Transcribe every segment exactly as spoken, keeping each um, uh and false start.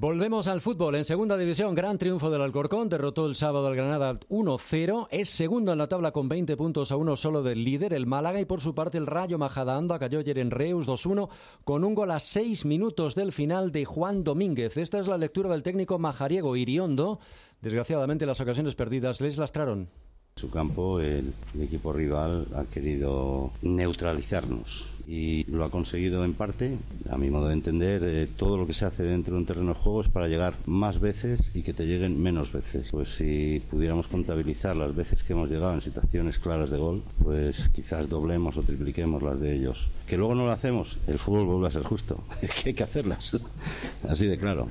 Volvemos al fútbol. En segunda división, gran triunfo del Alcorcón. Derrotó el sábado al Granada uno cero. Es segundo en la tabla con veinte puntos a uno solo del líder, el Málaga. Y por su parte, el Rayo Majadahonda cayó ayer en Reus dos uno con un gol a seis minutos del final de Juan Domínguez. Esta es la lectura del técnico majariego Iriondo. Desgraciadamente, las ocasiones perdidas les lastraron. En su campo, el, el equipo rival ha querido neutralizarnos y lo ha conseguido en parte. A mi modo de entender, eh, todo lo que se hace dentro de un terreno de juego es para llegar más veces y que te lleguen menos veces. Pues si pudiéramos contabilizar las veces que hemos llegado en situaciones claras de gol, pues quizás doblemos o tripliquemos las de ellos. Que luego no lo hacemos, el fútbol vuelve a ser justo. Es que hay que hacerlas, así de claro.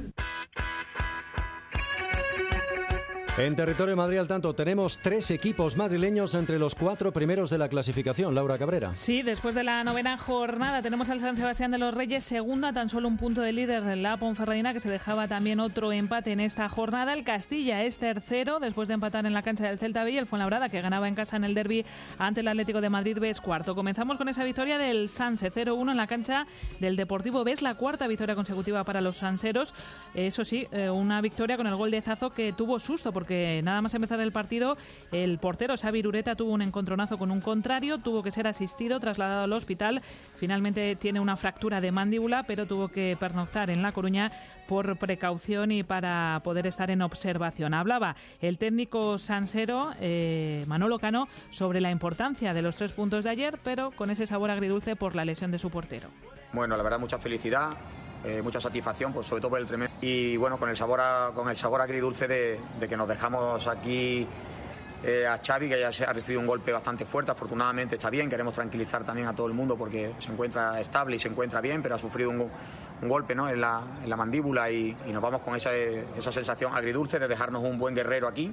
En territorio de Madrid al tanto, tenemos tres equipos madrileños entre los cuatro primeros de la clasificación. Laura Cabrera. Sí, después de la novena jornada tenemos al San Sebastián de los Reyes, segundo a tan solo un punto de líder, la Ponferradina, que se dejaba también otro empate en esta jornada. El Castilla es tercero, después de empatar en la cancha del Celta B, y el Fuenlabrada, que ganaba en casa en el derbi ante el Atlético de Madrid B, es cuarto. Comenzamos con esa victoria del Sanse, cero uno en la cancha del Deportivo B, es la cuarta victoria consecutiva para los sanseros. Eso sí, una victoria con el gol de Zazo que tuvo susto, porque que nada más empezar el partido, el portero Xavi Ureta tuvo un encontronazo con un contrario, tuvo que ser asistido, trasladado al hospital. Finalmente tiene una fractura de mandíbula, pero tuvo que pernoctar en La Coruña por precaución y para poder estar en observación. Hablaba el técnico sansero, eh, Manolo Cano, sobre la importancia de los tres puntos de ayer, pero con ese sabor agridulce por la lesión de su portero. Bueno, la verdad, mucha felicidad. Eh, mucha satisfacción, pues sobre todo por el tremendo, y bueno, con el sabor a, con el sabor agridulce de, de que nos dejamos aquí eh, a Xavi, que ya se ha recibido un golpe bastante fuerte. Afortunadamente está bien, queremos tranquilizar también a todo el mundo porque se encuentra estable y se encuentra bien, pero ha sufrido un, un golpe, ¿no?, en la, en la mandíbula, y, y nos vamos con esa, esa sensación agridulce de dejarnos un buen guerrero aquí.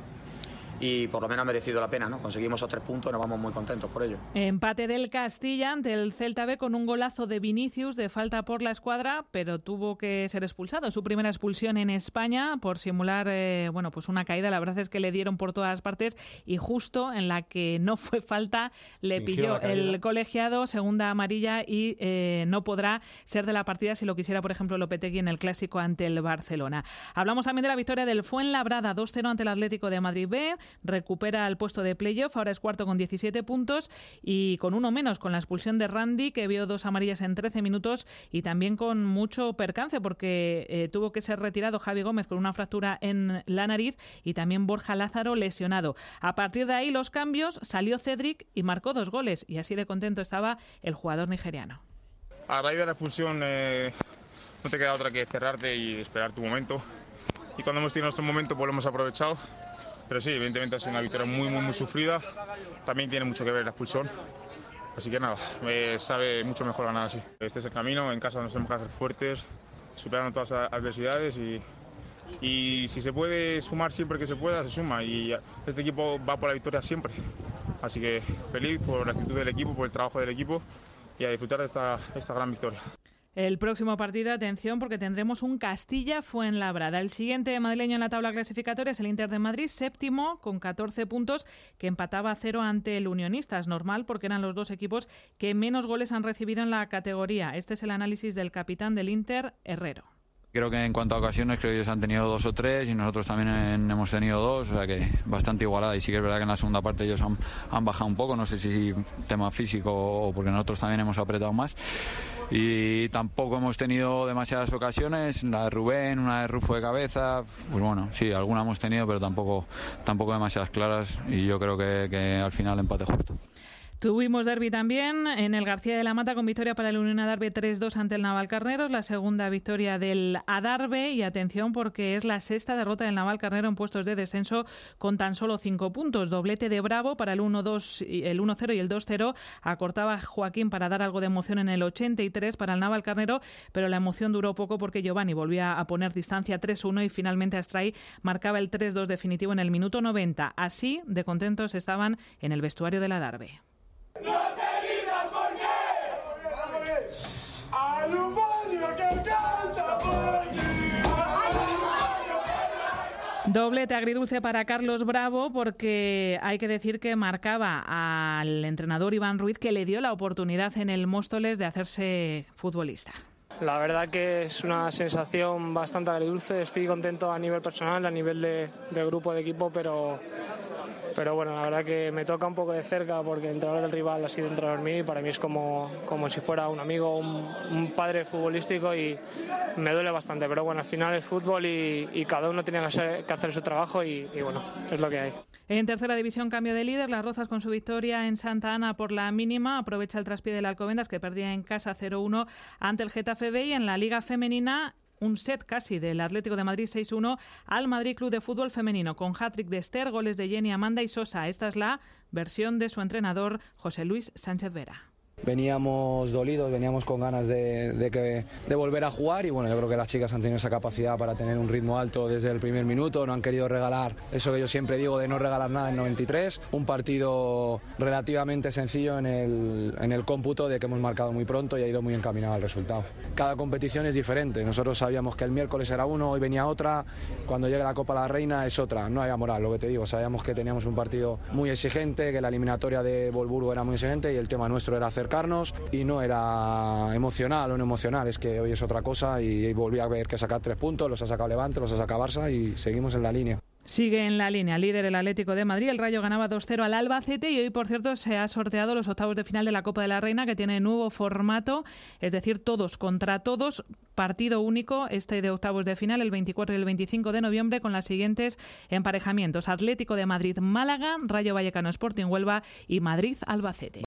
Y por lo menos ha merecido la pena, ¿no? Conseguimos esos tres puntos y nos vamos muy contentos por ello. Empate del Castilla ante el Celta B con un golazo de Vinicius de falta por la escuadra, pero tuvo que ser expulsado. Su primera expulsión en España por simular eh, bueno, pues una caída. La verdad es que le dieron por todas partes y justo en la que no fue falta le pilló el colegiado, segunda amarilla, y eh, no podrá ser de la partida si lo quisiera, por ejemplo, Lopetegui en el clásico ante el Barcelona. Hablamos también de la victoria del Fuenlabrada dos cero ante el Atlético de Madrid B. Recupera el puesto de playoff, ahora es cuarto con diecisiete puntos y con uno menos, con la expulsión de Randy, que vio dos amarillas en trece minutos, y también con mucho percance porque eh, tuvo que ser retirado Javi Gómez con una fractura en la nariz, y también Borja Lázaro lesionado. A partir de ahí los cambios, salió Cedric y marcó dos goles, y así de contento estaba el jugador nigeriano. A raíz de la expulsión eh, no te queda otra que cerrarte y esperar tu momento, y cuando hemos tenido nuestro momento pues lo hemos aprovechado. Pero sí, evidentemente ha sido una victoria muy, muy, muy sufrida. También tiene mucho que ver la expulsión. Así que nada, me sabe mucho mejor ganar así. Este es el camino, en casa nos tenemos que hacer fuertes, superando todas las adversidades, y, y si se puede sumar siempre que se pueda, se suma. Y este equipo va por la victoria siempre. Así que feliz por la actitud del equipo, por el trabajo del equipo, y a disfrutar de esta, esta gran victoria. El próximo partido, atención, porque tendremos un Castilla-Fuenlabrada. El siguiente madrileño en la tabla clasificatoria es el Inter de Madrid, séptimo, con catorce puntos, que empataba a cero ante el Unionistas. Normal, porque eran los dos equipos que menos goles han recibido en la categoría. Este es el análisis del capitán del Inter, Herrero. Creo que en cuanto a ocasiones, creo que ellos han tenido dos o tres y nosotros también en, hemos tenido dos, o sea que bastante igualada. Y sí que es verdad que en la segunda parte ellos han, han bajado un poco, no sé si tema físico o porque nosotros también hemos apretado más. Y tampoco hemos tenido demasiadas ocasiones, la de Rubén, una de Rufo de cabeza, pues bueno, sí, alguna hemos tenido, pero tampoco, tampoco demasiadas claras, y yo creo que, que al final empate justo. Tuvimos derbi también en el García de la Mata con victoria para el Unión Adarve tres dos ante el Navalcarneros, la segunda victoria del Adarve, y atención porque es la sexta derrota del Navalcarnero en puestos de descenso con tan solo cinco puntos. Doblete de Bravo para el uno dos, el uno cero y el dos cero. Acortaba Joaquín para dar algo de emoción en el ochenta y tres para el Navalcarnero, pero la emoción duró poco porque Giovanni volvía a poner distancia tres uno y finalmente Astray marcaba el tres dos definitivo en el minuto noventa. Así de contentos estaban en el vestuario del Adarve. ¡No te digas por qué! ¡Al demonio que canta por ti! Doblete agridulce para Carlos Bravo, porque hay que decir que marcaba al entrenador Iván Ruiz, que le dio la oportunidad en el Móstoles de hacerse futbolista. la verdad que es una sensación bastante agridulce. Estoy contento a nivel personal, a nivel de, de grupo, de equipo, pero, pero bueno, la verdad que me toca un poco de cerca porque el entrenador del rival ha sido entrenador mío y para mí es como, como si fuera un amigo, un, un padre futbolístico y me duele bastante. Pero bueno, al final es fútbol y, y cada uno tiene que hacer, que hacer su trabajo y, y bueno, es lo que hay. En tercera división, cambio de líder. Las Rozas, con su victoria en Santa Ana por la mínima, aprovecha el traspié del Alcobendas, que perdía en casa cero uno ante el Getafe B. Y en la Liga Femenina, un set casi del Atlético de Madrid seis uno al Madrid Club de Fútbol Femenino, con hat-trick de Esther, goles de Jenny, Amanda y Sosa. Esta es la versión de su entrenador, José Luis Sánchez Vera. Veníamos dolidos, veníamos con ganas de, de, que, de volver a jugar y bueno, yo creo que las chicas han tenido esa capacidad para tener un ritmo alto desde el primer minuto, no han querido regalar eso que yo siempre digo de no regalar nada en noventa y tres, un partido relativamente sencillo en el, en el cómputo de que hemos marcado muy pronto y ha ido muy encaminado al resultado. Cada competición es diferente, nosotros sabíamos que el miércoles era uno, hoy venía otra, cuando llegue la Copa de la Reina es otra, no había moral, lo que te digo, sabíamos que teníamos un partido muy exigente, que la eliminatoria de Volburgo era muy exigente y el tema nuestro era hacer y no era emocional o no emocional, es que hoy es otra cosa y volví a ver que sacar tres puntos, los ha sacado Levante, los ha sacado Barça y seguimos en la línea. Sigue en la línea, líder el Atlético de Madrid. El Rayo ganaba dos cero al Albacete y hoy, por cierto, se ha sorteado los octavos de final de la Copa de la Reina, que tiene nuevo formato, es decir, todos contra todos, partido único, este de octavos de final, el veinticuatro y el veinticinco de noviembre, con los siguientes emparejamientos: Atlético de Madrid Málaga, Rayo Vallecano Sporting Huelva y Madrid Albacete.